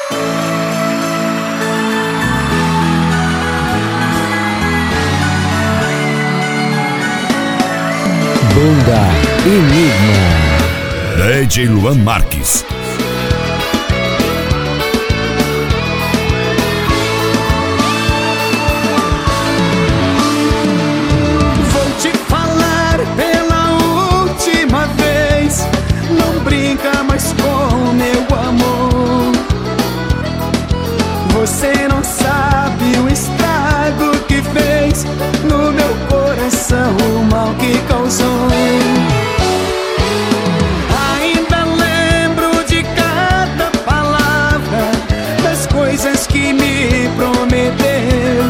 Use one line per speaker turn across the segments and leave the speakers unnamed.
Banda Enigma.
DJ Luan Marques.
Vou te falar pela última vez, não brinca mais com meu amor. Você não sabe o estrago que fez no meu coração, o mal que causou. Ainda lembro de cada palavra, das coisas que me prometeu.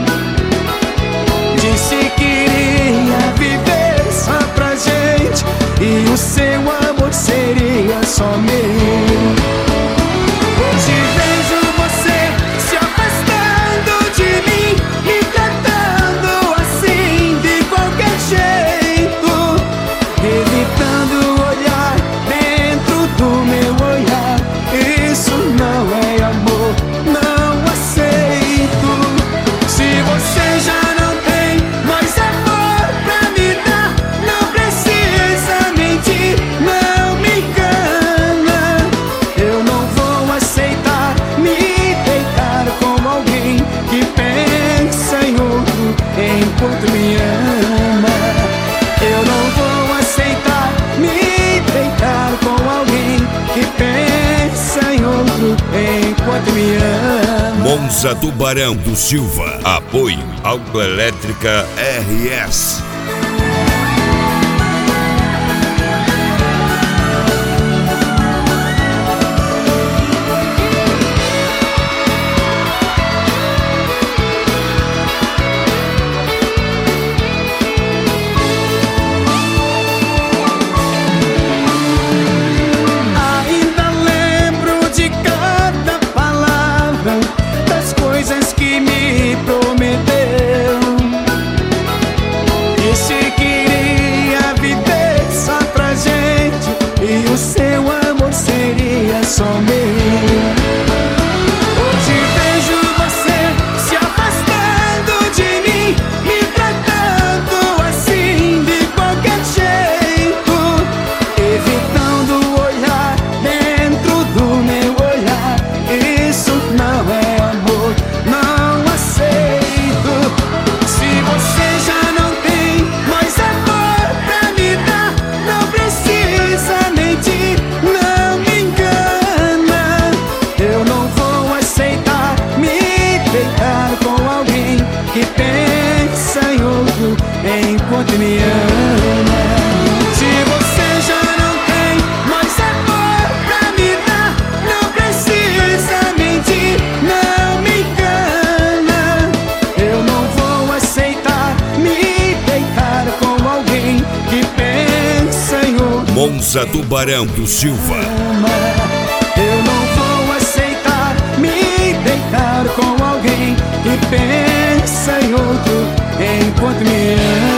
Disse que iria viver só pra gente, e o seu amor seria só meu. Hoje vejo você se afastando de mim, me tratando assim de qualquer jeito, evitando olhar dentro do meu olhar. Isso não é amor, não aceito. Se você já não tem mais amor pra me dar, não precisa mentir, não me engana. Eu não vou aceitar me deitar com alguém que pensa em outro enquanto me ama. Eu não vou aceitar me deitar com alguém que pensa em outro enquanto me ama.
Monza do Barão do Silva. Apoio Autoelétrica RS.
Ainda lembro de cada palavra, das coisas que me prometeu. Disse que iria viver só pra gente, e o seu amor seria só meu. Hoje vejo você se afastando de mim, me tratando assim de qualquer jeito, evitando olhar dentro do meu olhar. Isso não é amor, não aceito. Se você já não tem mais amor pra me dar, não precisa mentir, não me engana. Eu não vou aceitar me deitar com alguém que pensa em outro enquanto me ama. Se você já não tem mais amor pra me dar, não precisa mentir, não me engana. Eu não vou aceitar me deitar com alguém que pensa em outro.
Monza do Barão do Silva.
Eu não vou aceitar me deitar com alguém que pensa em outro enquanto me ama.